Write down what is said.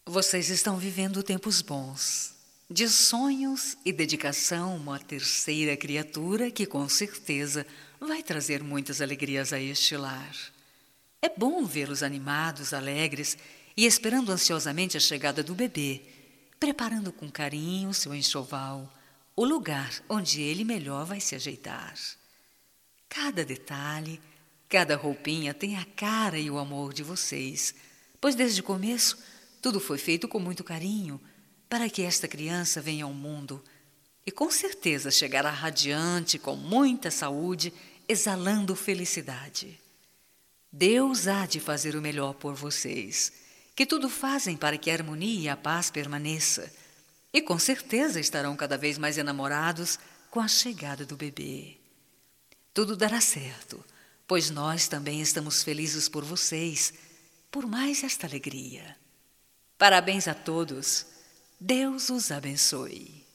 Vocês estão vivendo tempos bons, de sonhos e dedicação, uma terceira criatura que com certeza vai trazer muitas alegrias a este lar. É bom vê-los animados, alegres e esperando ansiosamente a chegada do bebê, preparando com carinho seu enxoval, o lugar onde ele melhor vai se ajeitar. Cada detalhe, cada roupinha tem a cara e o amor de vocês, pois desde o começo tudo foi feito com muito carinho para que esta criança venha ao mundo e com certeza chegará radiante, com muita saúde, exalando felicidade. Deus há de fazer o melhor por vocês, que tudo fazem para que a harmonia e a paz permaneça, e com certeza estarão cada vez mais enamorados com a chegada do bebê. Tudo dará certo, pois nós também estamos felizes por vocês, por mais esta alegria. Parabéns a todos. Deus os abençoe.